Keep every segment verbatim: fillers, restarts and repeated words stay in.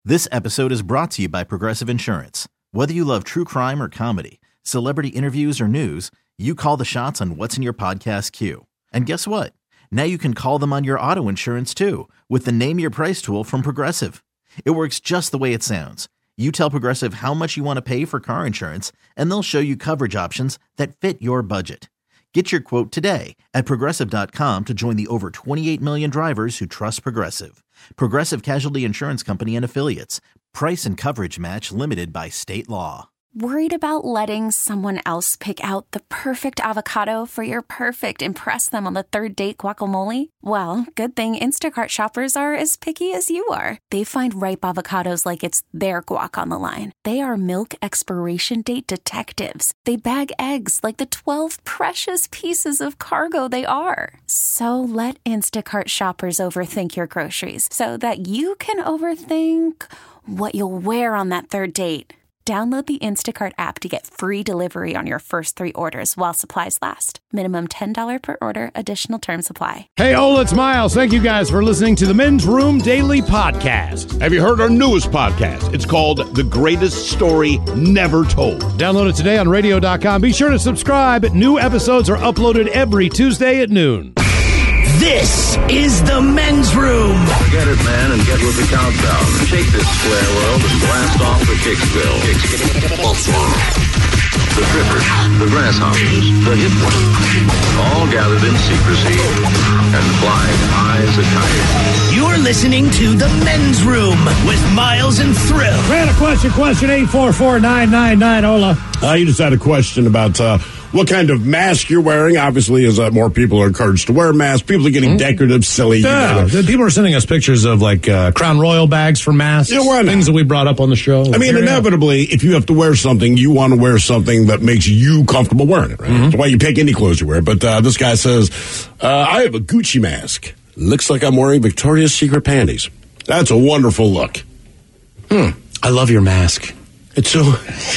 This episode is brought to you by Progressive Insurance. Whether you love true crime or comedy, celebrity interviews or news, you call the shots on what's in your podcast queue. And guess what? Now you can call them on your auto insurance too with the Name Your Price tool from Progressive. It works just the way it sounds. You tell Progressive how much you want to pay for car insurance, and they'll show you coverage options that fit your budget. Get your quote today at Progressive dot com to join the over twenty-eight million drivers who trust Progressive. Progressive Casualty Insurance Company and Affiliates. Price and coverage match limited by state law. Worried about letting someone else pick out the perfect avocado for your perfect impress them on the third date guacamole? Well, good thing Instacart shoppers are as picky as you are. They find ripe avocados like it's their guac on the line. They are milk expiration date detectives. They bag eggs like the twelve precious pieces of cargo they are. So let Instacart shoppers overthink your groceries so that you can overthink what you'll wear on that third date. Download the Instacart app to get free delivery on your first three orders while supplies last. Minimum ten dollars per order. Additional terms apply. Hey, Ola, it's Miles. Thank you guys for listening to the Men's Room Daily Podcast. Have you heard our newest podcast? It's called The Greatest Story Never Told. Download it today on radio dot com. Be sure to subscribe. New episodes are uploaded every Tuesday at noon. This is the Men's Room. Get it, man, and get with the countdown. Shake this square world and blast off for Kicksville. The trippers, the grasshoppers, the hip ones, all gathered in secrecy and flying high as a kite. You're listening to the Men's Room with Miles and Thrill. Grant a question, question eight four four nine nine nine, Ola. Uh, you just had a question about uh, what kind of mask you're wearing. Obviously, as uh, more people are encouraged to wear masks, people are getting mm-hmm. decorative, silly. Yeah, you know. People are sending us pictures of like uh, Crown Royal bags for masks. Yeah, why not? Things that we brought up on the show. I mean, Here inevitably, if you have to wear something, you want to wear something that makes you comfortable wearing it, right? Mm-hmm. That's why you pick any clothes you wear. But uh, this guy says, uh, I have a Gucci mask. Looks like I'm wearing Victoria's Secret panties. That's a wonderful look. Hmm. I love your mask. It's so...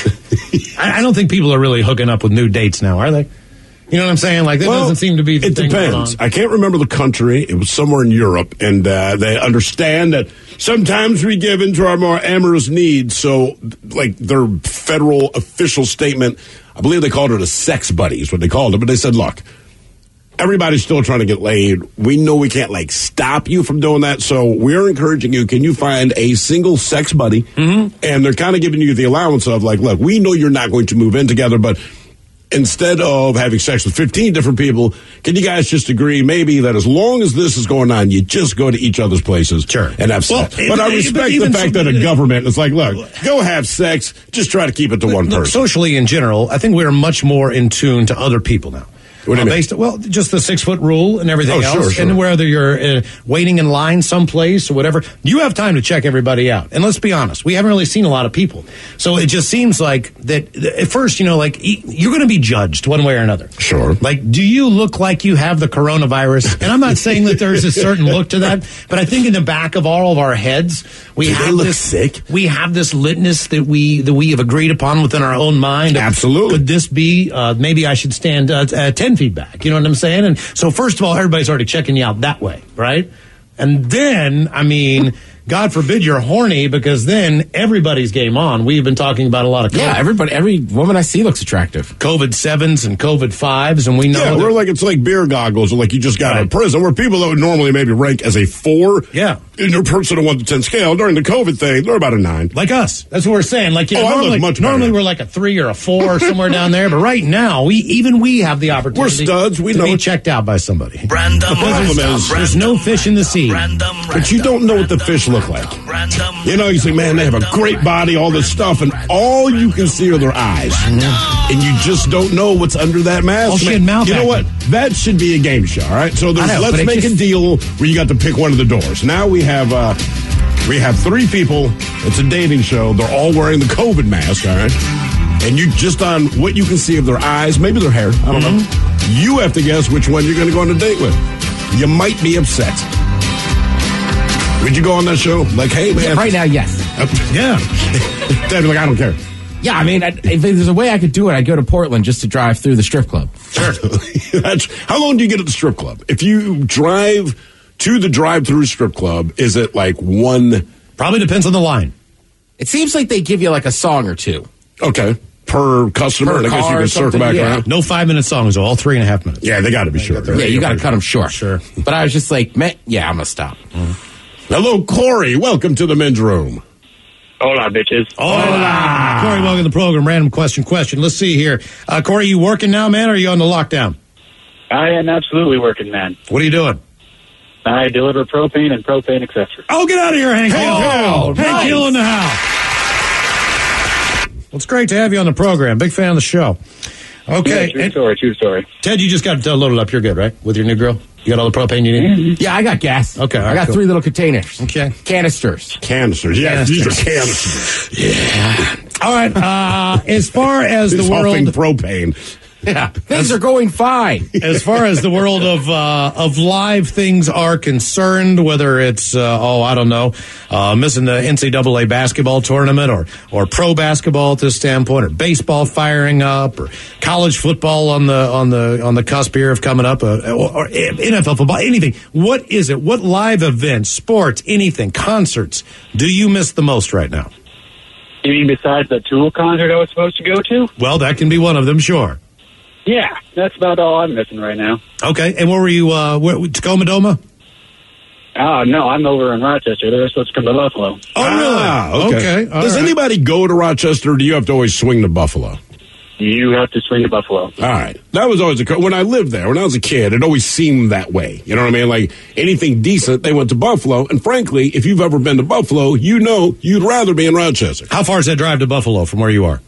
I, I don't think people are really hooking up with new dates now, are they? You know what I'm saying? Like, that well, doesn't seem to be the it thing depends. I can't remember the country. It was somewhere in Europe, and uh, they understand that sometimes we give in to our more amorous needs. So, like, their federal official statement, I believe they called it a sex buddy is what they called it. But they said, look, everybody's still trying to get laid. We know we can't, like, stop you from doing that. So we're encouraging you. Can you find a single sex buddy? Mm-hmm. And they're kind of giving you the allowance of, like, look, we know you're not going to move in together, but instead of having sex with fifteen different people, can you guys just agree maybe that as long as this is going on, you just go to each other's places sure. and have sex? Well, but it, I respect but the fact that a government is like, look, go have sex, just try to keep it to one look, person. Socially, in general, I think we're much more in tune to other people now. What do you uh, mean? Based, well, just the six-foot rule and everything oh, else. Sure, sure. And whether you're uh, waiting in line someplace or whatever, you have time to check everybody out. And let's be honest, we haven't really seen a lot of people. So it just seems like that at first, you know, like you're going to be judged one way or another. Sure. Like, do you look like you have the coronavirus? And I'm not saying that there's a certain look to that, but I think in the back of all of our heads, we do have they look this sick? We have this litmus that we that we have agreed upon within our own mind. Absolutely. Could this be? Uh, maybe I should stand uh, uh, ten feet back. You know what I'm saying? And so, first of all, everybody's already checking you out that way, right? And then, I mean, God forbid you're horny, because then everybody's game on. We've been talking about a lot of COVID. Yeah, everybody, every woman I see looks attractive. COVID sevens and COVID fives, and we know. Yeah, that, we're like, it's like beer goggles, or like you just got right. out of prison, where people that would normally maybe rank as a four. Yeah. In their personal one to ten scale, during the COVID thing, they're about a nine. Like us. That's what we're saying. Like, you know, oh, normally, I look much better. Normally we're like a three or a four somewhere down there, but right now, we even we have the opportunity we're studs. We to know be it. checked out by somebody. Random, the problem random, is, there's no fish in the sea. Random, but you don't know what the fish look like. Random, you know, you say, man, they have a great body, all this stuff, and all you can see are their eyes. Mm-hmm. And you just don't know what's under that mask. Oh, she had mouth you know acting. what? That should be a game show, all right? So there's, know, let's make just... a deal where you got to pick one of the doors. Now we have... uh We have three people. It's a dating show. They're all wearing the COVID mask, all right? And you just on what you can see of their eyes, maybe their hair, I don't mm-hmm. know. You have to guess which one you're going to go on a date with. You might be upset. Would you go on that show? Like, hey, man. Yeah, right now, yes. Uh, yeah. Dad, like, I don't care. Yeah, I mean, I, if there's a way I could do it, I'd go to Portland just to drive through the strip club. Sure. That's, how long do you get at the strip club? If you drive to the drive-through strip club, is it like one... Probably depends on the line. It seems like they give you like a song or two. Okay. Per customer, Per and I guess car you or can circle something, back yeah. around. No five-minute songs, all three and a half minutes. Yeah, they got to be short. Yeah, you got to cut them short. Sure. But I was just like, man, yeah, I'm going to stop. Mm-hmm. Hello, Corey. Welcome to the men's room. Hola, bitches. Hola. Corey, welcome to the program. Random question, question. Let's see here. Uh, Corey, you working now, man, or are you on the lockdown? I am absolutely working, man. What are you doing? I deliver propane and propane accessories. Oh, get out of here, Hank Hill. Oh, Hank nice. Hill in the house. Well, it's great to have you on the program. Big fan of the show. Okay. Yeah, true and- story, true story. Ted, you just got uh, loaded up. You're good, right? With your new girl? You got all the propane you need? Yeah, I got gas. Okay, all I right, got cool. three little containers. Okay. Canisters. Canisters. Yeah, Canisters. these are canisters. Yeah. All right. Uh, as far as the It's world... huffing propane. Yeah, things are going fine. As far as the world of uh, of live things are concerned, whether it's uh, oh I don't know, uh, missing the N C double A basketball tournament, or or pro basketball at this standpoint, or baseball firing up, or college football on the on the on the cusp here of coming up, uh, or, or N F L football, anything. What is it? What live events, sports, anything, concerts do you miss the most right now? You mean besides the Tool concert I was supposed to go to? Well, that can be one of them, sure. Yeah, that's about all I'm missing right now. Okay, and where were you? Uh, where, Tacoma Doma? Oh, no, I'm over in Rochester. They're supposed to come to Buffalo. Oh, Ah, really? Okay. all Does right. anybody go to Rochester, or do you have to always swing to Buffalo? You have to swing to Buffalo. All right. That was always a co- when I lived there, when I was a kid, it always seemed that way. You know what I mean? Like anything decent, they went to Buffalo. And frankly, if you've ever been to Buffalo, you know you'd rather be in Rochester. How far is that drive to Buffalo from where you are?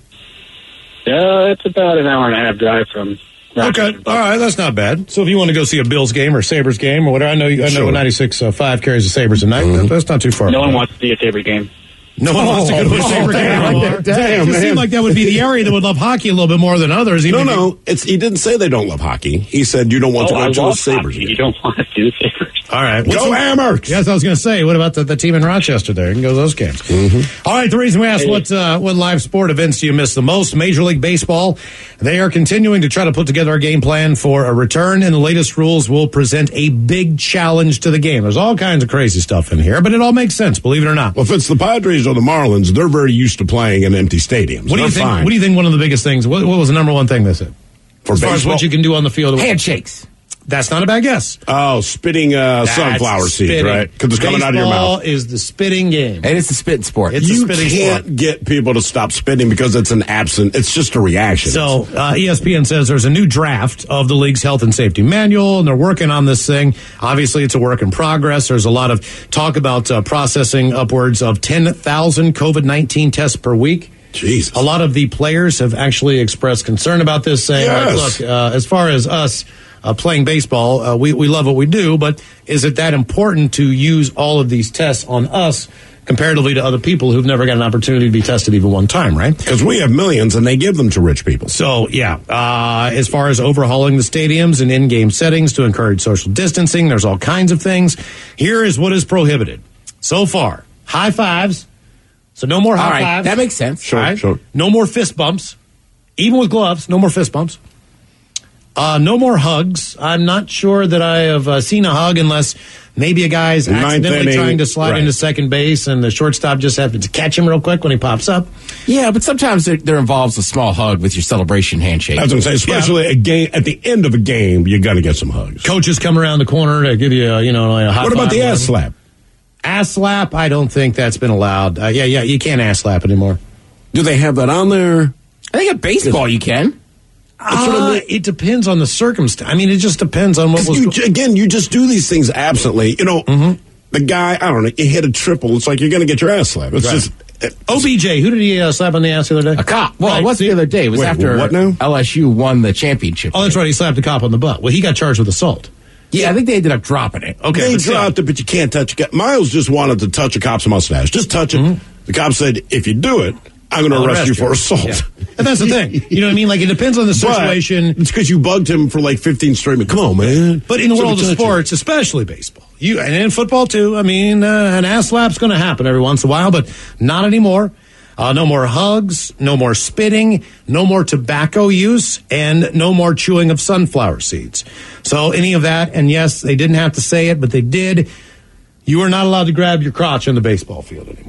Uh, it's about an hour and a half drive from Rochester. Okay, all right, that's not bad. So if you want to go see a Bills game or Sabres game or whatever, I know you, I know Sure. ninety-six point five carries the Sabres tonight. Mm-hmm. That's not too far. No one wants to see a Sabre game. No one wants to go to a Oh, Sabre game. damn, anymore. damn, it man. seemed like that would be the area that would love hockey a little bit more than others. Even No, if you- no. It's he didn't say they don't love hockey. He said you don't want Oh, to I go to the love Sabres. hockey. You don't want to see the Sabres. All right. Go Hammers! Yes, I was going to say, what about the, the team in Rochester there? You can go to those games. Mm-hmm. All right, the reason we asked what uh, what live sport events do you miss the most? Major League Baseball, they are continuing to try to put together a game plan for a return, and the latest rules will present a big challenge to the game. There's all kinds of crazy stuff in here, but it all makes sense, believe it or not. Well, if it's the Padres or the Marlins, they're very used to playing in empty stadiums. What do you They're think? fine. What do you think? One of the biggest things. What, what was the number one thing they said? For as far as baseball? what you can do on the field? Handshakes. That's not a bad guess. Oh, spitting uh, That's sunflower seeds, spitting. right? Because it's coming out of your Baseball mouth. is the spitting game. And it's a spit sport. It's a You spitting can't sport. get people to stop spitting because it's an absent. It's just a reaction. So uh, E S P N says there's a new draft of the league's health and safety manual, and they're working on this thing. Obviously, it's a work in progress. There's a lot of talk about uh, processing upwards of ten thousand COVID nineteen tests per week. Jesus. A lot of the players have actually expressed concern about this, saying, Yes. like, look, uh, as far as us uh, playing baseball, uh, we, we love what we do, but is it that important to use all of these tests on us comparatively to other people who've never got an opportunity to be tested even one time, right? Because we have millions and they give them to rich people. So, yeah, uh, as far as overhauling the stadiums and in-game settings to encourage social distancing, there's all kinds of things. Here is what is prohibited. So far, high fives. So no more high All right, fives. that makes sense. Sure, All right? sure. No more fist bumps. Even with gloves, no more fist bumps. Uh, no more hugs. I'm not sure that I have uh, seen a hug unless maybe a guy's Ninth accidentally inning, trying to slide right. into second base and the shortstop just happens to catch him real quick when he pops up. Yeah, but sometimes there, there involves a small hug with your celebration handshake. That's what I'm saying. Especially a game at the end of a game, you got to get some hugs. Coaches come around the corner to give you, a, you know, a high What about five the or ass whatever. slap? Ass slap? I don't think that's been allowed. Uh, yeah, yeah, you can't ass slap anymore. Do they have that on there? I think at baseball you can. Uh, it depends on the circumstance. I mean, it just depends on what 'Cause was. you, go- again, you just do these things absently. You know, Mm-hmm. the guy, I don't know, you hit a triple. It's like you're going to get your ass slapped. It's Right. just. It, O B J, who did he uh, slap on the ass the other day? A cop. Well, Right, it wasn't see? the other day. It was Wait, after what now? L S U won the championship. Oh, that's right. He slapped a cop on the butt. Well, he got charged with assault. Yeah, I think they ended up dropping it. Okay, they but still. dropped it, but you can't touch it. Miles just wanted to touch a cop's mustache. Just touch it. The cop said, if you do it, I'm going to I'll arrest, you for assault. Yeah. And that's the thing. You know what I mean? Like, it depends on the But situation. it's because you bugged him for like fifteen straight minutes. Come on, man. But in the Somebody world of touch you. sports, especially baseball, you and in football too. I mean, uh, an ass slap's going to happen every once in a while, but not anymore. Uh, no more hugs, no more spitting, no more tobacco use, and no more chewing of sunflower seeds. So any of that, and yes, they didn't have to say it, but they did. You are not allowed to grab your crotch on the baseball field anymore.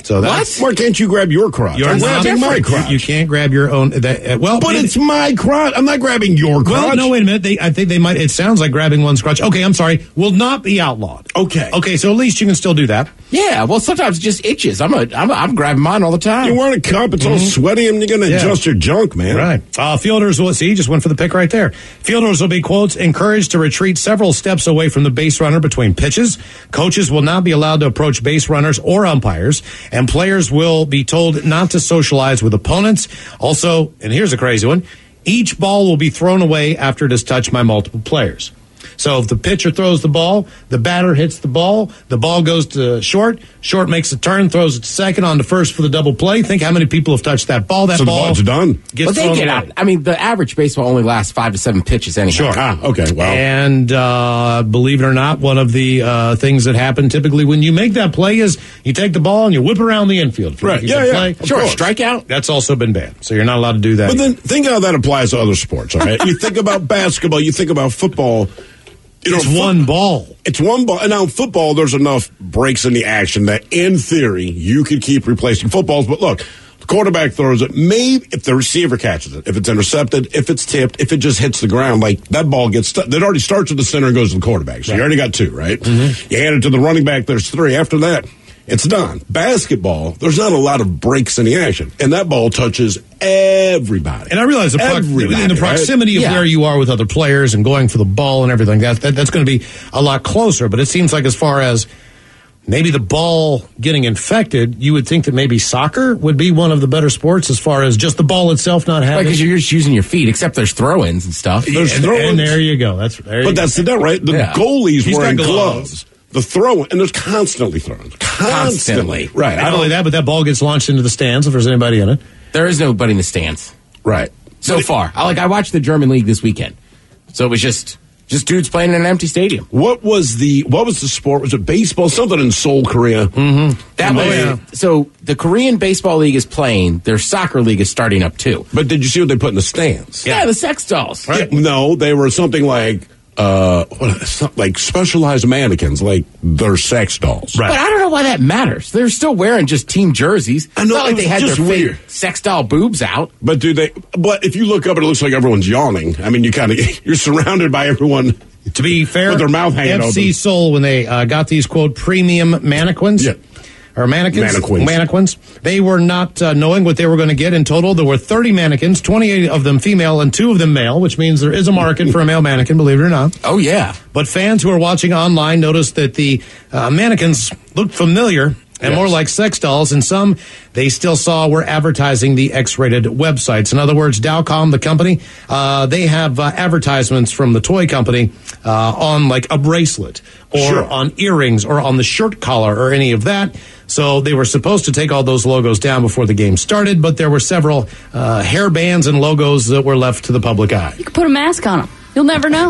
So that's Why can't you grab your crotch? You're I'm not grabbing my different. crotch. You, you can't grab your own. That, uh, well, but maybe, it's my crotch. I'm not grabbing your crotch. Well, no, wait a minute. They, I think they might. It sounds like grabbing one's crotch. Okay, I'm sorry. Will not be outlawed. Okay. Okay, so at least you can still do that. Yeah, well, sometimes it just itches. I'm a, I'm, a, I'm grabbing mine all the time. You're wearing a cup. It's all sweaty, and you're going to Yeah. adjust your junk, man. Right. Uh, fielders will see. Just went for the pick right there. Fielders will be, quotes, encouraged to retreat several steps away from the base runner between pitches. Coaches will not be allowed to approach base runners or umpires, and players will be told not to socialize with opponents. Also, and here's a crazy one, each ball will be thrown away after it is touched by multiple players. So if the pitcher throws the ball, the batter hits the ball, the ball goes to short, short makes a turn, throws it to second, on to first for the double play. Think how many people have touched that ball. That So the ball ball's done. Gets Well, they thrown get away. out. I mean, the average baseball only lasts five to seven pitches anyhow. Sure. Ah, okay. Well, And uh, believe it or not, one of the uh, things that happen typically when you make that play is you take the ball and you whip around the infield. for Right. making Yeah, that yeah. play. Of Sure, course. strikeout. That's also been banned, so you're not allowed to do that. but then think how that applies to other sports, all right? You think about basketball, you think about football. You know, it's fo- one ball. It's one ball. And now in football, there's enough breaks in the action that, in theory, you could keep replacing footballs. But look, the quarterback throws it. Maybe if the receiver catches it, if it's intercepted, if it's tipped, if it just hits the ground, like that ball gets stu- that already starts at the center and goes to the quarterback. So you already got two, right? Mm-hmm. You hand it to the running back. There's three. After that, it's done. Basketball, there's not a lot of breaks in the action, and that ball touches everybody. And I realize the, prox- Everybody, in the proximity right? of Yeah. where you are with other players and going for the ball and everything, that, that that's going to be a lot closer. But it seems like as far as maybe the ball getting infected, you would think that maybe soccer would be one of the better sports as far as just the ball itself not having. Because you're just using your feet, except there's throw-ins and stuff. There's and, throw-ins. and there you go. That's there you But that's go. the deal, right? The Yeah. goalie's He's got wearing gloves. gloves. The throw, and there's constantly throwing. Constantly. Constantly. Right. Not I only don't, that, but that ball gets launched into the stands if there's anybody in it. There is nobody in the stands right. so far. I, like I watched the German league this weekend, so it was just just dudes playing in an empty stadium. What was the what was the sport? Was it baseball? Something in Seoul, Korea. Mm-hmm. That Oh, was yeah. so. The Korean baseball league is playing. Their soccer league is starting up too. But did you see what they put in the stands? Yeah, the sex dolls. Yeah, no, they were something like uh, what, some- like specialized mannequins, like they're sex dolls. Right. But I don't know why that matters. They're still wearing just team jerseys. I know, It's not like it they was had just their fake weird. sex doll boobs out. But do they? But if you look up, it looks like everyone's yawning. I mean, you kind of you're surrounded by everyone. To be fair, With their mouth hanging F C open. Seoul, when they uh, got these, quote, premium mannequins, Yeah. or mannequins, Mannequins. mannequins, they were not uh, knowing what they were going to get. In total, there were thirty mannequins, twenty-eight of them female and two of them male, which means there is a market for a male mannequin, believe it or not. Oh yeah. But fans who are watching online noticed that the uh, mannequins looked familiar and Yes. more like sex dolls, and some they still saw were advertising the X-rated websites. In other words, Dowcom, the company, uh, they have uh, advertisements from the toy company uh, on like a bracelet or Sure. on earrings or on the shirt collar or any of that. So they were supposed to take all those logos down before the game started, but there were several uh, hair bands and logos that were left to the public eye. You could put a mask on them. You'll never know.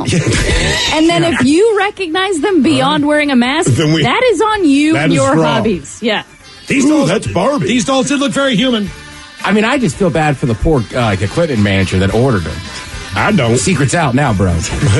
And then if you recognize them beyond wearing a mask, Then we- that is on you That and is your wrong. hobbies. Yeah. These Ooh, dolls, that's Barbie. These dolls did look very human. I mean, I just feel bad for the poor uh, like equipment manager that ordered them. I don't. Secret's out now, bro.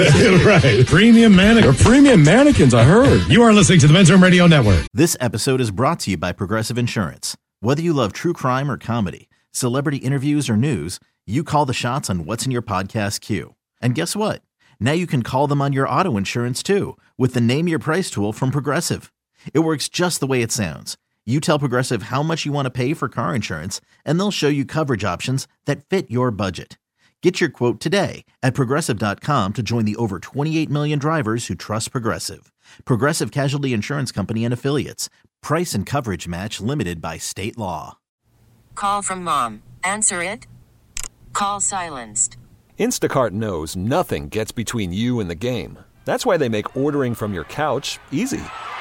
Right. Premium mannequin. They're premium mannequins, I heard. You are listening to the Men's Room Radio Network. This episode is brought to you by Progressive Insurance. Whether you love true crime or comedy, celebrity interviews or news, you call the shots on what's in your podcast queue. And guess what? Now you can call them on your auto insurance too with the Name Your Price tool from Progressive. It works just the way it sounds. You tell Progressive how much you want to pay for car insurance, and they'll show you coverage options that fit your budget. Get your quote today at Progressive dot com to join the over twenty-eight million drivers who trust Progressive. Progressive Casualty Insurance Company and Affiliates. Price and coverage match limited by state law. Call from mom. Answer it. Call silenced. Instacart knows nothing gets between you and the game. That's why they make ordering from your couch easy.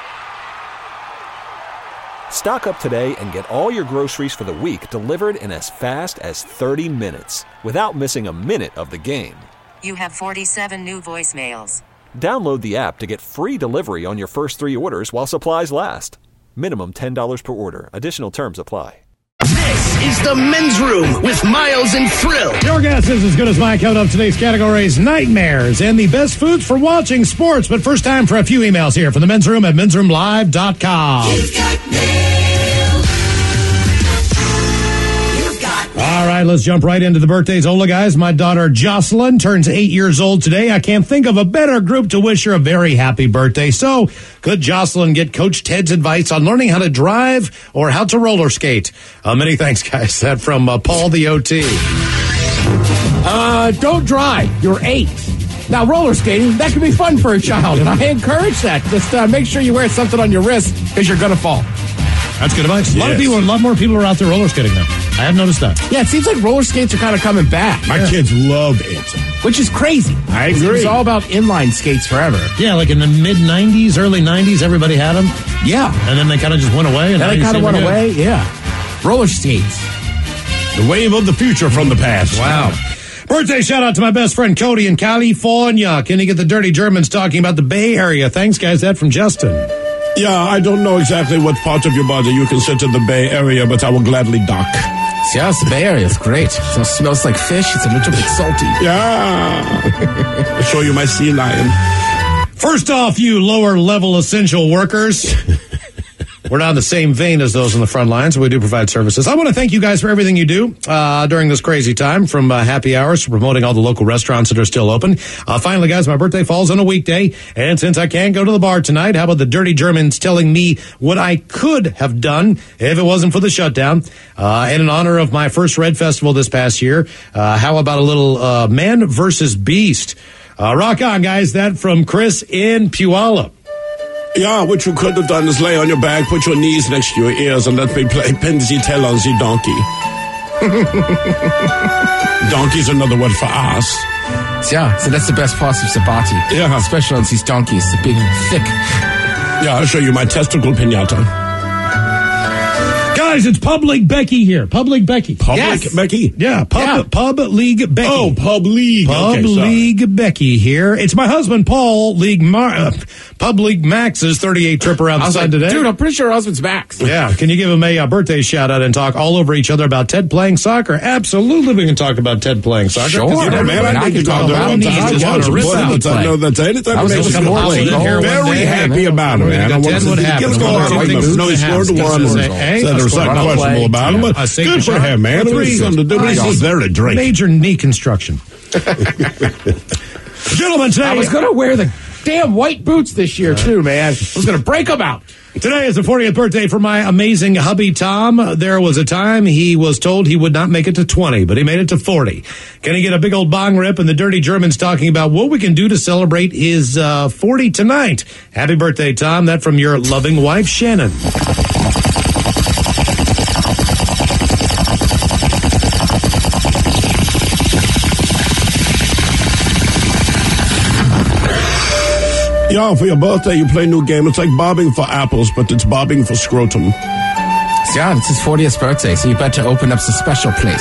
Stock up today and get all your groceries for the week delivered in as fast as thirty minutes without missing a minute of the game. You have forty-seven new voicemails. Download the app to get free delivery on your first three orders while supplies last. Minimum ten dollars per order. Additional terms apply. This is the Men's Room with Miles and Thrill. Your guess is as good as mine. Coming up today's categories: nightmares and the best foods for watching sports. But first, time for a few emails here from the Men's Room at men's room live dot com. He's got mail. right, let's jump right into the birthdays. Hola, guys. My daughter Jocelyn turns eight years old today. I can't think of a better group to wish her a very happy birthday. So, could Jocelyn get Coach Ted's advice on learning how to drive or how to roller skate? Uh, many thanks, guys. That from uh, Paul the O T. Uh, don't drive. You're eight. Now, roller skating, that can be fun for a child, and I encourage that. Just uh, make sure you wear something on your wrist because you're going to fall. That's good advice. A lot Yes. of people, a lot more people are out there roller skating now. I have noticed that. Yeah, it seems like roller skates are kind of coming back. My yeah. kids love it. Which is crazy. I It agree. was all about inline skates forever. Yeah, like in the mid nineties, early nineties, everybody had them. Yeah. And then they kind of just went away. And Then now they you kind see of them went again. away. Yeah. Roller skates. The wave of the future from the past. Wow. Birthday shout out to my best friend Cody in California. Can you get the Dirty Germans talking about the Bay Area? Thanks, guys. That from Justin. Yeah, I don't know exactly what part of your body you consider the Bay Area, but I will gladly dock. Yeah, the Bay Area is great. It smells like fish. It's a little bit salty. Yeah. I'll show you my sea lion. First off, you lower level essential workers. We're not in the same vein as those on the front lines. We do provide services. I want to thank you guys for everything you do uh, during this crazy time, from uh, happy hours to promoting all the local restaurants that are still open. Uh, finally, guys, my birthday falls on a weekday, and since I can't go to the bar tonight, how about the Dirty Germans telling me what I could have done if it wasn't for the shutdown? Uh, and in honor of my first Red Festival this past year, uh, how about a little uh, Man versus Beast? Uh, rock on, guys. That from Chris in Puyallup. Yeah, what you could have done is lay on your back, put your knees next to your ears, and let me play Pin the Tail on the donkey. Donkey's another word for ass. Yeah, so that's the best part of Sabati. Yeah. Especially on these donkeys, the big, thick. Yeah, I'll show you my testicle pinata. Guys, it's Pub League Becky here. Pub League Becky. Public Yes. Becky? Yeah, Pub, Yeah. Pub League Becky. Oh, Pub League. Pub Okay, sorry. League Becky here. It's my husband, Paul, League Mar- uh, Pub League Max's thirty-eight trip around I the was sun like, today. dude, I'm pretty sure her husband's Max. Yeah, can you give him a uh, birthday shout out and talk all over each other about Ted playing soccer? Absolutely, we can talk about Ted playing soccer. Sure. 'Cause you Yeah, never man, know. I I need can to talk talk about about him. it. He's I just want on to a rip rip out. out I know that's anytime I was he makes able a to good pop play. it in here one Very day, happy and about it, We're man. gonna I go want Ted to would see. happen. Let's go One, on. two Like, things no, he would scored happen. one. Say, Said hey, there was let's something go on. questionable about him, but A safety good for shot. him, man. A It three. was something to do. At least he's there to drink. Major knee construction. Gentlemen, today I was going to wear the damn white boots this year, too, man. I was going to break them out. Today is the fortieth birthday for my amazing hubby, Tom. There was a time he was told he would not make it to twenty, but he made it to forty. Can he get a big old bong rip? And the Dirty Germans talking about what we can do to celebrate his uh, forty tonight. Happy birthday, Tom. That from your loving wife, Shannon. Yeah, for your birthday, you play a new game. It's like bobbing for apples, but it's bobbing for scrotum. Yeah, it's his fortieth birthday, so you better open up some special place.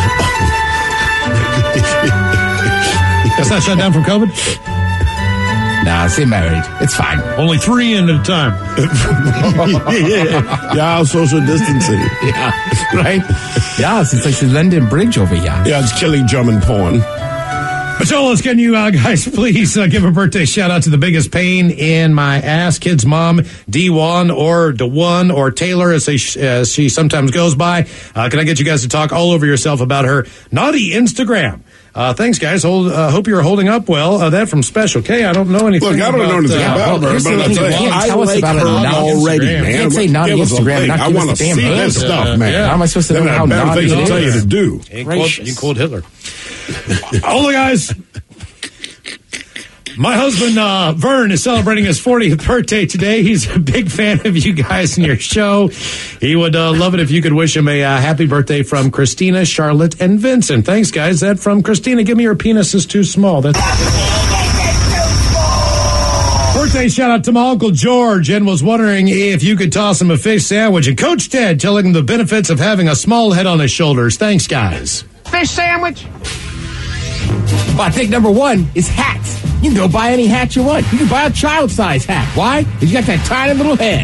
That's not shut down from COVID? Nah, stay married. It's fine. Only three in at a time. yeah, yeah, social distancing. Yeah, right? Yeah, it's like the London Bridge over here. Yeah, it's killing German porn. Macholas, can you uh, guys please uh, give a birthday shout out to the biggest pain in my ass, kid's mom, D one or DeWan or Taylor, as, they, as she sometimes goes by. Uh, can I get you guys to talk all over yourself about her naughty Instagram? Uh, thanks, guys. Hold, uh, hope you're holding up well. Uh, that from Special K. I don't know anything. Look, I don't about, know anything uh, about her, here's but the I'll thing, tell you, you can't I tell us like about her it on already, Instagram. man. You can't say naughty Give us a Instagram and link. not I give us want to the damn see handle. this stuff, man. Yeah. How am I supposed to Then know I how have better naughty things it to tell you is? to do. You can quote, you can quote Hitler. All the guys. My husband, uh, Vern, is celebrating his fortieth birthday today. He's a big fan of you guys and your show. He would uh, love it if you could wish him a uh, happy birthday from Christina, Charlotte, and Vincent. Thanks, guys. That from Christina. Give me your penis is too small. That's birthday shout out to my Uncle George, and was wondering if you could toss him a fish sandwich. And Coach Ted telling him the benefits of having a small head on his shoulders. Thanks, guys. Fish sandwich? Well, I think number one is hats. You can go buy any hat you want. You can buy a child-size hat. Why? Because you got that tiny little head.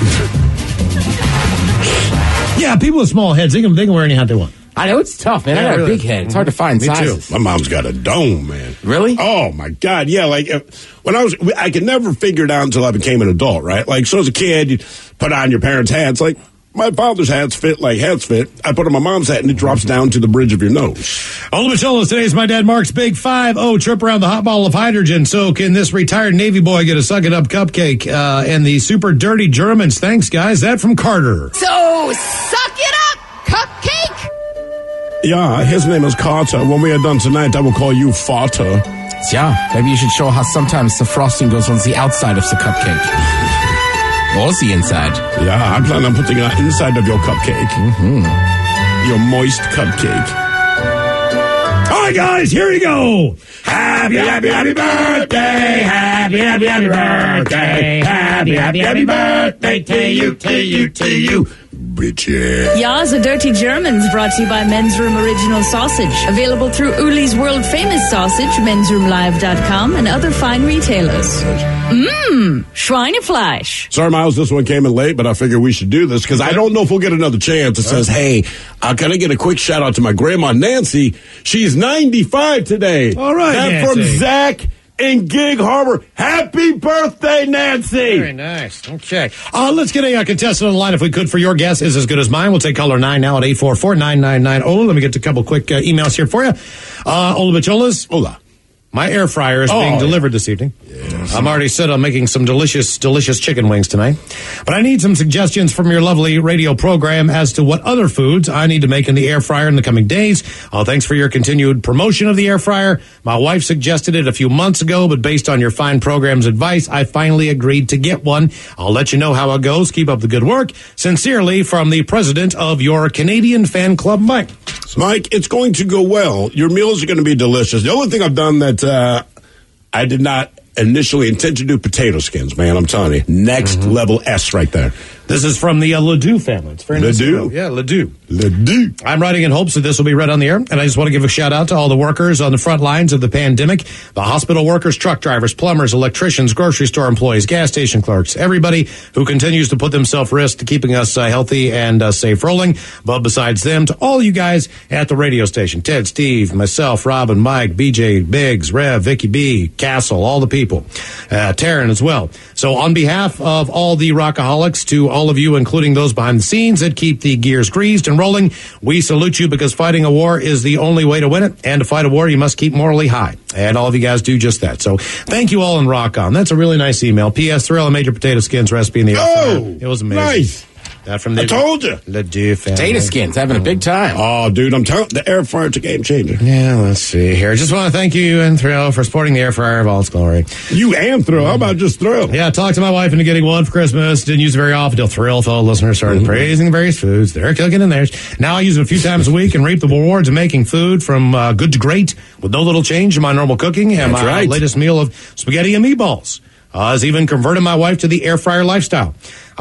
Yeah, people with small heads, they can, they can wear any hat they want. I know it's tough, man. Yeah, I got really. a big head. It's hard to find Me sizes. too. My mom's got a dome, man. Really? Oh my God! Yeah, like if, when I was, I could never figure it out until I became an adult, right? Like, so as a kid, you put on your parents' hats, like My father's hats fit like hats fit. I put on my mom's hat and it drops down to the bridge of your nose. Ola Macholas, today's my dad Mark's big five oh trip around the hot ball of hydrogen. So can this retired Navy boy get a suck it up cupcake? Uh, and the super dirty Germans. Thanks, guys. That from Carter. So suck it up, cupcake. Yeah, his name is Carter. When we are done tonight, I will call you Vater. Yeah, maybe you should show how sometimes the frosting goes on the outside of the cupcake. Or the inside. Yeah, I plan on putting it inside of your cupcake. Mm-hmm. Your moist cupcake. All right, guys, here we go. Happy, happy, happy birthday. Happy, happy, happy birthday. Happy, happy, happy birthday to you, to you, to you. Bitches. Yeah, the Dirty Germans, brought to you by Men's Room Original Sausage. Available through Uli's World Famous Sausage, mens room live dot com, and other fine retailers. Mmm, Schweinefleisch. Sorry, Miles, this one came in late, but I figure we should do this because I don't know if we'll get another chance. It says, hey, uh, can I get a quick shout out to my grandma, Nancy? She's ninety-five today. All right, That Nancy. from Zach in Gig Harbor. Happy birthday, Nancy. Very nice. Okay. Uh, let's get a uh, contestant on the line if we could for your guess is as good as mine. We'll take caller nine now at eight four four, nine nine nine, O L A. Let me get to a couple quick uh, emails here for you. Uh, Ola Macholas. Hola. My air fryer is Oh, being yeah. delivered this evening. Yes. I'm already set on making some delicious, delicious chicken wings tonight. But I need some suggestions from your lovely radio program as to what other foods I need to make in the air fryer in the coming days. Uh, thanks for your continued promotion of the air fryer. My wife suggested it a few months ago, but based on your fine program's advice, I finally agreed to get one. I'll let you know how it goes. Keep up the good work. Sincerely, from the president of your Canadian fan club, Mike. Mike, it's going to go well. Your meals are going to be delicious. The only thing I've done that uh, I did not initially intend to do potato skins, man. I'm telling you. Next mm-hmm. level S right there. This is from the uh, Ledoux family. It's very nice. Ledoux? Yeah, Ledoux. Ledoux. I'm writing in hopes that this will be read on the air, and I just want to give a shout out to all the workers on the front lines of the pandemic, the hospital workers, truck drivers, plumbers, electricians, grocery store employees, gas station clerks, everybody who continues to put themselves at risk to keeping us uh, healthy and uh, safe rolling. But besides them, to all you guys at the radio station, Ted, Steve, myself, Robin, Mike, B J, Biggs, Rev, Vicky B, Castle, all the people, uh, Taryn as well. So on behalf of all the Rockaholics, to all of you, including those behind the scenes that keep the gears greased and rolling, we salute you because fighting a war is the only way to win it. And to fight a war, you must keep morally high. And all of you guys do just that. So thank you all and rock on. That's a really nice email. P S. Thrill, I made your potato skins recipe in the Oh, it was amazing. Nice. That from the I told you. Ledoux family. Potato skins, having a big time. Oh, dude, I'm telling the air fryer's a game changer. Yeah, let's see here. Just want to thank you and Thrill for supporting the air fryer of all its glory. You and Thrill. How about just Thrill? Yeah, I talked to my wife into getting one for Christmas. Didn't use it very often until Thrill, fellow listeners, started mm-hmm. praising the various foods they're cooking in theirs. Now I use it a few times a week and reap the rewards of making food from uh, good to great with no little change in my normal cooking. And That's my right. latest meal of spaghetti and meatballs uh, has even converted my wife to the air fryer lifestyle.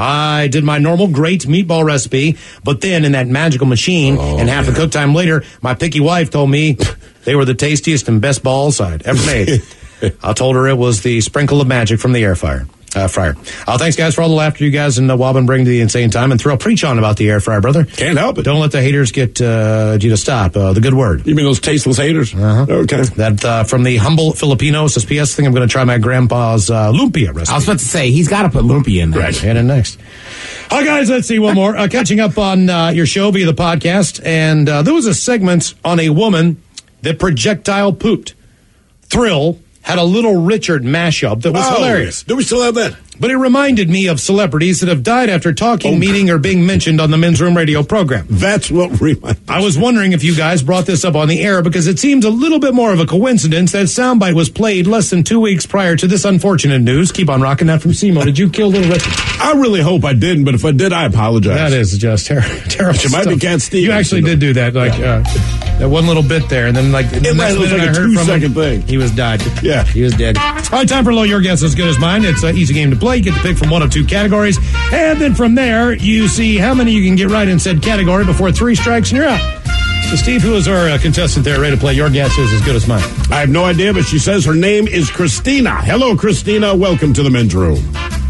I did my normal great meatball recipe, but then in that magical machine, oh, and half yeah. the cook time later, my picky wife told me they were the tastiest and best balls I'd ever made. I told her it was the sprinkle of magic from the air fryer. Uh, fryer. Uh, thanks, guys, for all the laughter you guys and uh, Wobbin bring to the insane time. And Thrill, preach on about the air fryer, brother. Can't help it. Don't let the haters get uh, you to stop. Uh, the good word. You mean those tasteless haters? Uh-huh. Okay. That uh, from the humble Filipino says, P S. I think I'm going to try my grandpa's uh, lumpia recipe. I was about to say, he's got to put lumpia in there. Right. And then next. All right, guys, let's see one more. Uh, catching up on uh, your show via the podcast. And uh, there was a segment on a woman that projectile pooped. Thrill had a Little Richard mashup that was oh, hilarious. Do we still have that? But it reminded me of celebrities that have died after talking, oh, meeting, or being mentioned on the Men's Room radio program. That's what reminded me. I was wondering if you guys brought this up on the air because it seems a little bit more of a coincidence that soundbite was played less than two weeks prior to this unfortunate news. Keep on rocking that from Simo. Did you kill Little Richard? I really hope I didn't, but if I did, I apologize. That is just ter- terrible. She might be Cat Stevens. You actually did do that, like uh, that one little bit there, and then like it the next was like I a heard two from second him, thing. He was died. Yeah, he was dead. All right, time for a little Your Guess As Good As Mine. It's an easy game to play. You get to pick from one of two categories, and then from there you see how many you can get right in said category before three strikes and you're out. So Steve, who is our uh, contestant there, ready to play Your Guess Is As Good As Mine? I have no idea, but she says her name is Christina. Hello, Christina. Welcome to the Men's Room.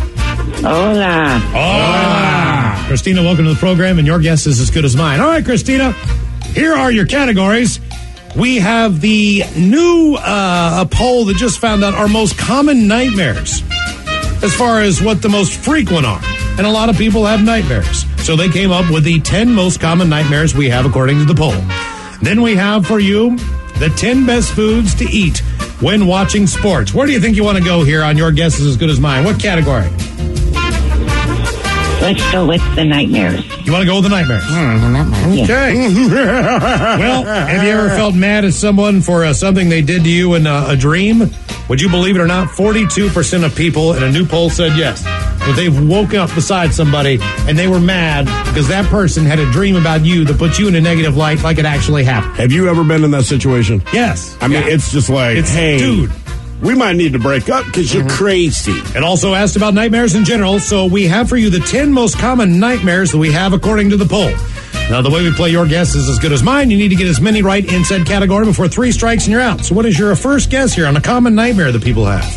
Hola. Hola. Christina, welcome to the program, and Your Guess Is As Good As Mine. All right, Christina, here are your categories. We have the new uh, a poll that just found out our most common nightmares as far as what the most frequent are. And a lot of people have nightmares. So they came up with the ten most common nightmares we have according to the poll. Then we have for you the ten best foods to eat when watching sports. Where do you think you want to go here on Your Guess Is As Good As Mine? What category? Let's go with the nightmares. You want to go with the nightmares? Mm, okay. Well, have you ever felt mad at someone for uh, something they did to you in uh, a dream? Would you believe it or not, forty-two percent of people in a new poll said yes. That they've woke up beside somebody and they were mad because that person had a dream about you that put you in a negative light like it actually happened. Have you ever been in that situation? Yes. I mean, Yeah. it's just like, It's, hey, dude. we might need to break up because you're crazy. It also asked about nightmares in general, so we have for you the ten most common nightmares that we have according to the poll. Now, the way we play Your Guess Is As Good As Mine. You need to get as many right in said category before three strikes and you're out. So what is your first guess here on a common nightmare that people have?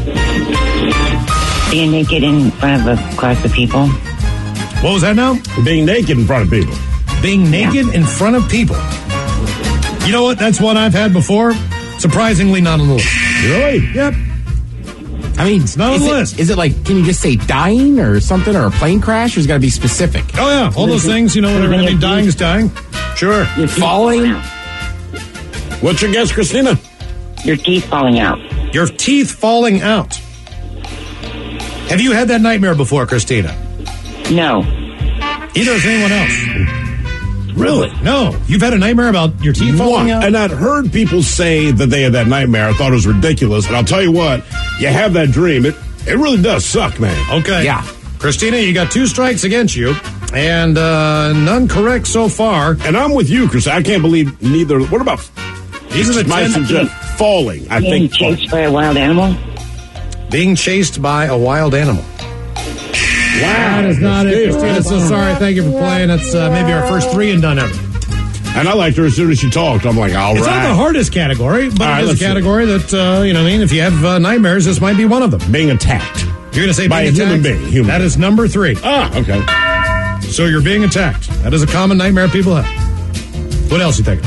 Being naked in front of a crowd of people. What was that now? Being naked in front of people. Being naked in front of people. You know what? That's one I've had before. Surprisingly not on the list. Really? Yep. I mean, It's not on is the it, list. Is it like, can you just say dying or something, or a plane crash, or it's got to be specific? Oh, yeah. All those things, you know, whatever. I mean, dying is dying. Sure. Your teeth Falling? out. What's your guess, Christina? Your teeth falling out. Your teeth falling out. Have you had that nightmare before, Christina? No. Either has anyone else. Really? No. You've had a nightmare about your teeth falling What? out? And I'd heard people say that they had that nightmare. I thought it was ridiculous. And I'll tell you what, you have that dream. It it really does suck, man. Okay. Yeah. Christina, you got two strikes against you, and uh, none correct so far. And I'm with you, Chris. I can't believe neither. What about These are the my ten- suggestion? Falling. I Being think chased by a wild animal. Being chased by a wild animal. That is not it, Christina. So sorry. Thank you for playing. That's uh, maybe our first three and done ever. And I liked her as soon as she talked. I'm like, all It's right. not the hardest category, but All right, it is let's a see. category that, uh, you know what I mean, if you have uh, nightmares, this might be one of them. Being attacked. You're going to say By being a human attacked? being, human That being. is number three. Ah, okay. So you're being attacked. That is a common nightmare people have. What else you think?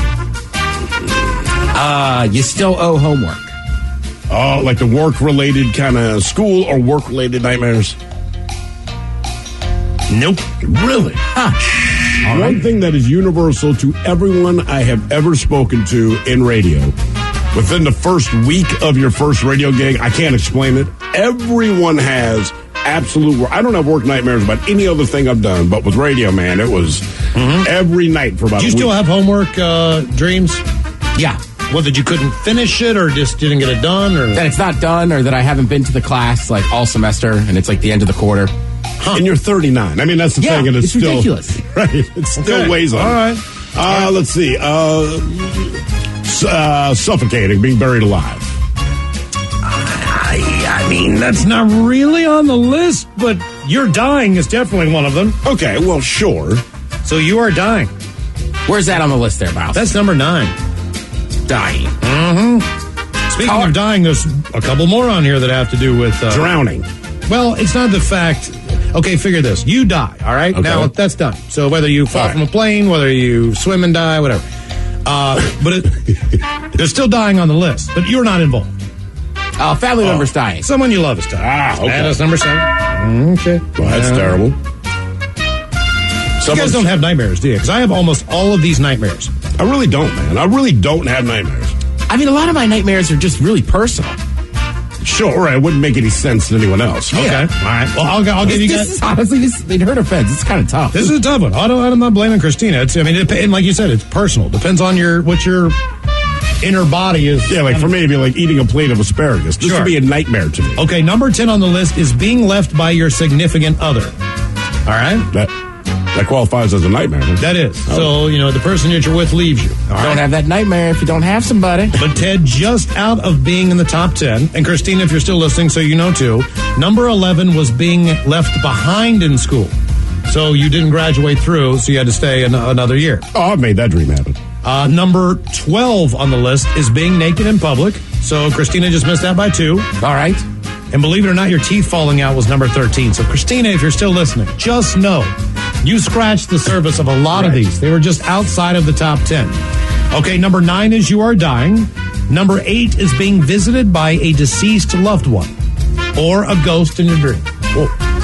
Uh, you still owe homework. Oh, like the work-related kind of school or work-related nightmares? Nope. Really? Huh. One thing that is universal to everyone I have ever spoken to in radio, within the first week of your first radio gig, I can't explain it. Everyone has absolute work. I don't have work nightmares about any other thing I've done, but with radio, man, it was every night for about Do you a still week. have homework uh, dreams? Yeah. Well, that you couldn't finish it or just didn't get it done? Or That it's not done, or that I haven't been to the class like all semester, and it's like the end of the quarter. And you're thirty-nine. I mean, that's the Yeah, thing, and it's, it's still ridiculous. right. It still Okay. weighs on. All it. right. Uh, let's see. Uh, s- uh, suffocating, being buried alive. I, I mean, that's not really on the list, but you're dying is definitely one of them. Okay, well, sure. So you are dying. Where's that on the list there, Miles? That's number nine. dying. Mm-hmm. Speaking of dying, there's a couple more on here that have to do with uh, drowning. Well, it's not the fact. Okay, figure this. You die, all right? Okay. Now, that's done. So whether you fall All right. from a plane, whether you swim and die, whatever. Uh, but it, they're still dying on the list, but you're not involved. Uh, family Oh. members dying. Someone you love is dying. Ah, okay. That is number seven. Okay. Well, that's Uh, terrible. You guys don't have nightmares, do you? Because I have almost all of these nightmares. I really don't, man. I really don't have nightmares. I mean, a lot of my nightmares are just really personal. Sure, right. It wouldn't make any sense to anyone else. Okay. All right. Well, I'll, I'll give you this, guys. This is honestly, this, in her defense, it's kind of tough. This is a tough one. I don't, I'm not blaming Christina. It's, I mean, it, and like you said, it's personal. Depends on your what your inner body is. Yeah, like for me, it'd be like eating a plate of asparagus. This Sure. would be a nightmare to me. Okay, number ten on the list is being left by your significant other. All right? That that qualifies as a nightmare. Huh? That is. So, you know, the person that you're with leaves you. All Don't right? have that nightmare if you don't have somebody. But Ted, just out of being in the top ten, and Christina, if you're still listening, so you know too, number eleven was being left behind in school. So you didn't graduate through, so you had to stay an- another year. Oh, I made that dream happen. Uh, number twelve on the list is being naked in public. So Christina just missed that by two. All right. And believe it or not, your teeth falling out was number thirteen. So Christina, if you're still listening, just know you scratched the surface of a lot of these. They were just outside of the top ten. Okay, number nine is you are dying. Number eight is being visited by a deceased loved one or a ghost in your dream. Whoa.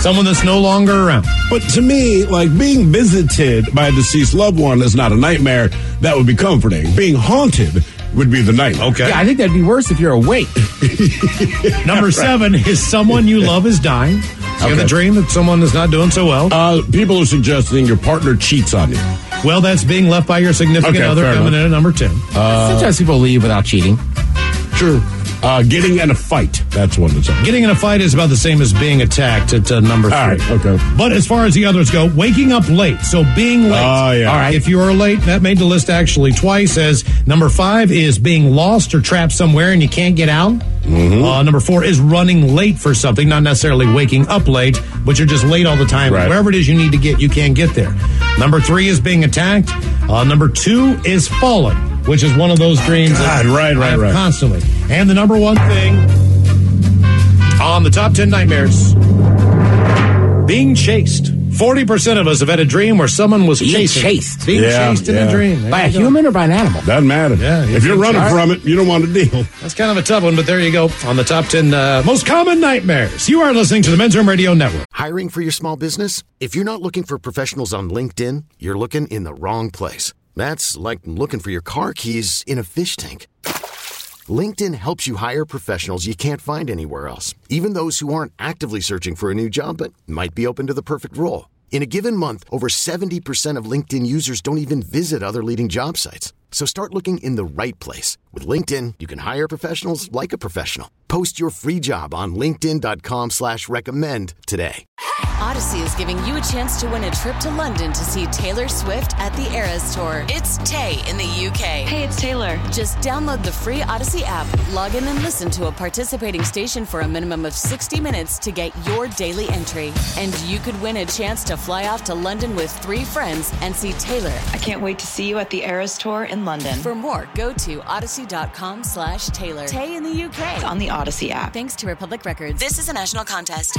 Someone that's no longer around. But to me, like being visited by a deceased loved one is not a nightmare. That would be comforting. Being haunted would be the nightmare. Okay. Yeah, I think that'd be worse if you're awake. Number right. seven is someone you love is dying. So you have Okay. a dream that someone is not doing so well. Uh, people are suggesting your partner cheats on you. Well, that's being left by your significant Okay, other fair coming enough. in at number ten. Uh, Sometimes people leave without cheating. True. Uh, getting in a fight. That's one that's on. Getting in a fight is about the same as being attacked at uh, number three. All right, okay. But as far as the others go, waking up late. So being late. Oh, yeah. All right. If you are late, that made the list actually twice. As number five is being lost or trapped somewhere and you can't get out. Mm-hmm. Uh, number four is running late for something, not necessarily waking up late, but you're just late all the time. Right. Wherever it is you need to get, you can't get there. Number three is being attacked. Uh, number two is falling, which is one of those dreams. God, that right, right, I have right. constantly. And the number one thing on the top ten nightmares, being chased. forty percent of us have had a dream where someone was Being chasing. chased. Being Yeah, chased in yeah. a dream. There By a you go. human or by an animal? Doesn't matter. Yeah, if you're you running can- from it, you don't want to deal. That's kind of a tough one, but there you go. On the top ten uh, most common nightmares. You are listening to the Men's Room Radio Network. Hiring for your small business? If you're not looking for professionals on LinkedIn, you're looking in the wrong place. That's like looking for your car keys in a fish tank. LinkedIn helps you hire professionals you can't find anywhere else, even those who aren't actively searching for a new job but might be open to the perfect role. In a given month, over seventy percent of LinkedIn users don't even visit other leading job sites. So start looking in the right place. With LinkedIn, you can hire professionals like a professional. Post your free job on linkedin.com slash recommend today. Odyssey is giving you a chance to win a trip to London to see Taylor Swift at the Eras Tour. It's Tay in the U K. Hey, it's Taylor. Just download the free Odyssey app, log in and listen to a participating station for a minimum of sixty minutes to get your daily entry. And you could win a chance to fly off to London with three friends and see Taylor. I can't wait to see you at the Eras Tour in London. For more, go to odyssey.com slash Taylor. Tay in the U K. It's on the Odyssey app. Thanks to Republic Records. This is a national contest.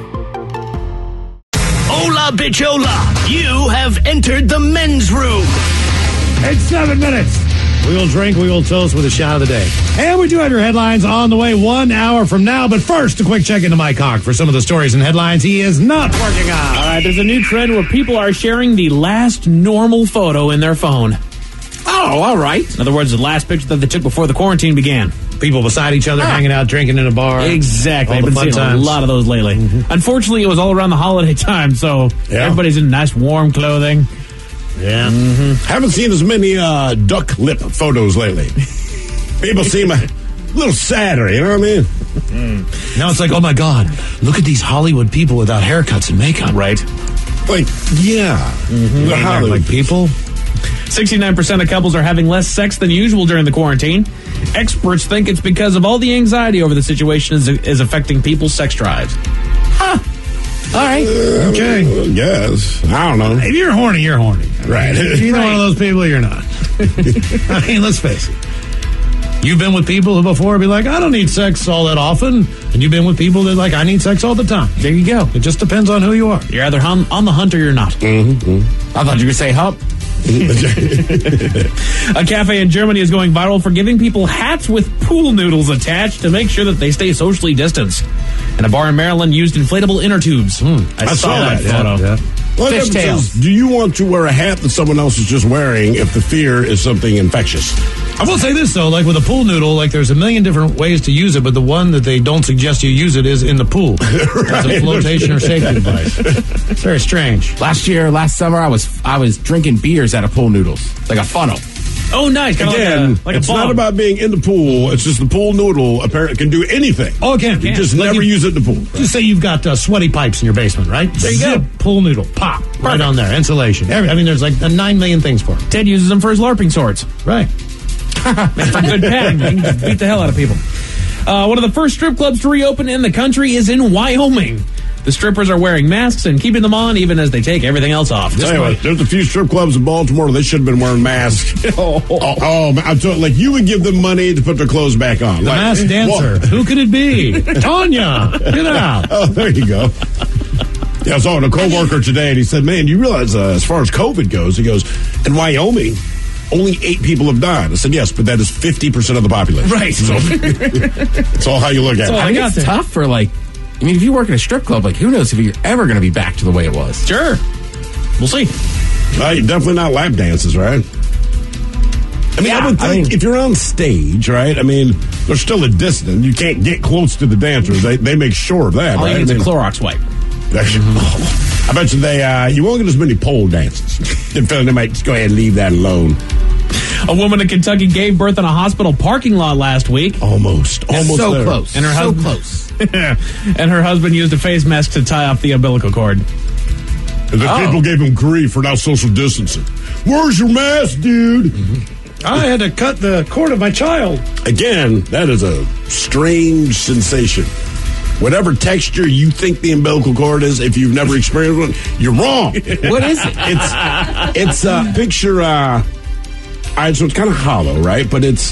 Hola, bichola. You have entered the men's room. It's seven minutes. We will drink, we will toast with a shot of the day. And we do have your headlines on the way one hour from now. But first, a quick check into Mike Hawk for some of the stories and headlines he is not working on. All right, there's a new trend where people are sharing the last normal photo in their phone. Oh, all right. In other words, the last picture that they took before the quarantine began. People beside each other, Ah. hanging out, drinking in a bar. Exactly. All I've the been fun seeing times. a lot of those lately. Mm-hmm. Unfortunately, it was all around the holiday time, so Yeah. everybody's in nice warm clothing. Yeah. Mm-hmm. Haven't seen as many uh, duck lip photos lately. People seem a little sadder, you know what I mean? Mm. Now it's like, oh my God, look at these Hollywood people without haircuts and makeup. Right. Like, yeah. Mm-hmm. The Hollywood Like people. sixty-nine percent of couples are having less sex than usual during the quarantine. Experts think it's because of all the anxiety over the situation is, is affecting people's sex drives. Huh. All right. Uh, Okay. I guess. I don't know. If you're horny, you're horny. Right. If you're Right. one of those people, you're not. I mean, let's face it. You've been with people who before be like, I don't need sex all that often. And you've been with people that like, I need sex all the time. There you go. It just depends on who you are. You're either on, on the hunt or you're not. Mm-hmm. I thought you were going to say hump. A cafe in Germany is going viral for giving people hats with pool noodles attached to make sure that they stay socially distanced. And a bar in Maryland used inflatable inner tubes. Hmm. I, I saw, saw that, that, photo. Yeah. Well, Fish that tails. says, do you want to wear a hat that someone else is just wearing if the fear is something infectious? I will say this, though, like with a pool noodle, like there's a million different ways to use it, but the one that they don't suggest you use it is in the pool. As a flotation or safety device. It's very strange. Last year, last summer, I was I was drinking beers out of pool noodles, like a funnel. Oh, nice. Kind Again, of like a, like it's a not bomb. about being in the pool. It's just the pool noodle apparently can do anything. Oh, it can. You just Like never you- use it in the pool. Just say you've got uh, sweaty pipes in your basement, right? There you Zip, go. Pool noodle, pop, right on there. Insulation. Every, I mean, there's like uh, nine million things for it. Ted uses them for his LARPing swords. Right. It's a good padding. You can just beat the hell out of people. Uh, one of the first strip clubs to reopen in the country is in Wyoming. The strippers are wearing masks and keeping them on even as they take everything else off. Tell you what, there's a few strip clubs in Baltimore. They should have been wearing masks. oh, oh, man, I'm talking, like you would give them money to put their clothes back on. The like, masked dancer. what? Who could it be? Tanya. Get out. Oh, there you go. Yeah, I saw a co-worker today, and he said, man, you realize uh, as far as COVID goes, he goes, in Wyoming, only eight people have died. I said, yes, but that is fifty percent of the population. Right. So it's all how you look at So it. I I mean, got it's there. tough for like I mean, if you work at a strip club, like, who knows if you're ever going to be back to the way it was. Sure. We'll see. Uh, definitely not lap dances, right? I mean, Yeah, I would think I mean- if you're on stage, right? I mean, there's still a distance. You can't get close to the dancers. They they make sure of that, All right? you need I is mean, a Clorox wipe. I bet you they, uh, you won't get as many pole dances. They feel they might just go ahead and leave that alone. A woman in Kentucky gave birth in a hospital parking lot last week. Almost. Almost so there. close. And her so husband- close. And her husband used a face mask to tie off the umbilical cord. And the Oh. people gave him grief for not social distancing. Where's your mask, dude? I had to cut the cord of my child. Again, that is a strange sensation. Whatever texture you think the umbilical cord is, if you've never experienced one, you're wrong. What is it? It's it's uh, picture. Uh, all right, so it's kind of hollow, right? But it's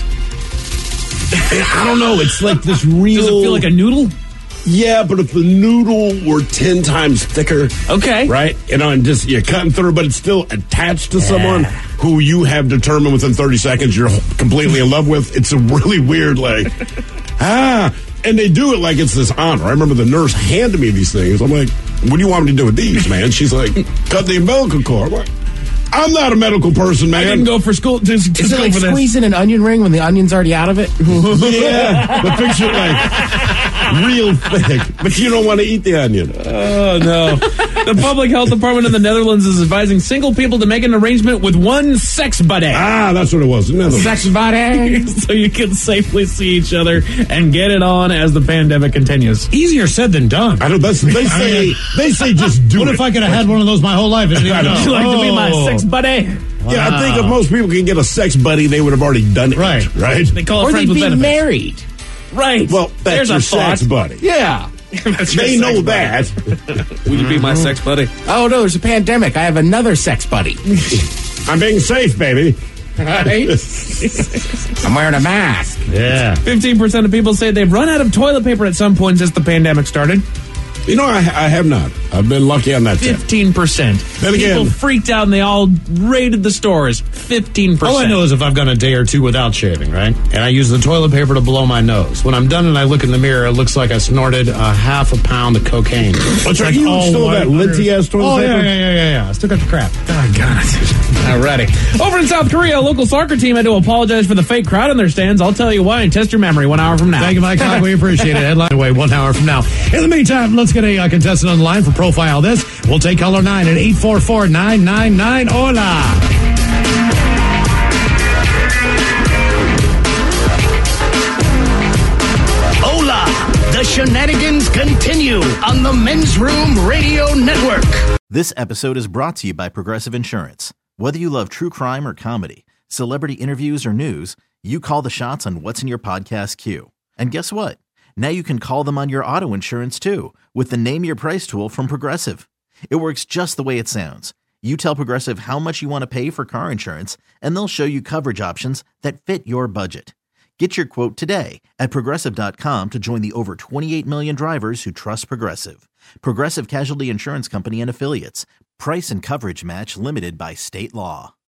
I don't know. It's like this real. Does it feel like a noodle? Yeah, but if the noodle were ten times thicker, Okay. right? You know, and just you're cutting through, but it's still attached to someone who you have determined within thirty seconds you're completely in love with. It's a really weird, like, ah. And they do it like it's this honor. I remember the nurse handed me these things. I'm like, what do you want me to do with these, man? She's like, cut the umbilical cord. I'm like, I'm not a medical person, man. I didn't go for school. To, to Is it school like for this. squeezing an onion ring when the onion's already out of it? Yeah, the picture like real thick, but you don't want to eat the onion. Oh, no. The Public Health Department in the Netherlands is advising single people to make an arrangement with one sex buddy. Ah, that's what it was. Netherlands. Sex buddy. So you can safely see each other and get it on as the pandemic continues. Easier said than done. I don't. That's, they say they say just do What it. if I could have had one of those my whole life? And didn't even Would you know? like to be my Oh. sex buddy? Yeah, I think if most people can get a sex buddy, they would have already done it. Right. Right. They call it Or friends they'd with be benefits. married. Right. Well, that's There's your a sex thought. buddy. Yeah. That's your They sex know buddy. that. Will you be my sex buddy? Oh, no, there's a pandemic. I have another sex buddy. I'm being safe, baby. Right? I'm wearing a mask. Yeah. fifteen percent of people say they've run out of toilet paper at some point since the pandemic started. You know, I, I have not. I've been lucky on that tip. fifteen percent. Then again- People freaked out and they all raided the stores. fifteen percent. All I know is if I've gone a day or two without shaving, right? And I use the toilet paper to blow my nose. When I'm done and I look in the mirror, it looks like I snorted a half a pound of cocaine. What's right? Like You all still have that white linty ass toilet Oh, paper? yeah, yeah, yeah, yeah, yeah. I still got the crap. Oh, God. Alrighty. Over in South Korea, a local soccer team had to apologize for the fake crowd in their stands. I'll tell you why and test your memory one hour from now. Thank you, Mike. We appreciate it. Headline away one hour from now. In the meantime, let's get a uh, contestant on the line for Profile This. We'll take caller nine at eight four four, nine nine nine. Hola. Hola! The shenanigans continue on the Men's Room Radio Network. This episode is brought to you by Progressive Insurance. Whether you love true crime or comedy, celebrity interviews or news, you call the shots on what's in your podcast queue. And guess what? Now you can call them on your auto insurance too with the Name Your Price tool from Progressive. It works just the way it sounds. You tell Progressive how much you want to pay for car insurance, and they'll show you coverage options that fit your budget. Get your quote today at Progressive dot com to join the over twenty-eight million drivers who trust Progressive. Progressive Casualty Insurance Company and Affiliates. Price and coverage match limited by state law.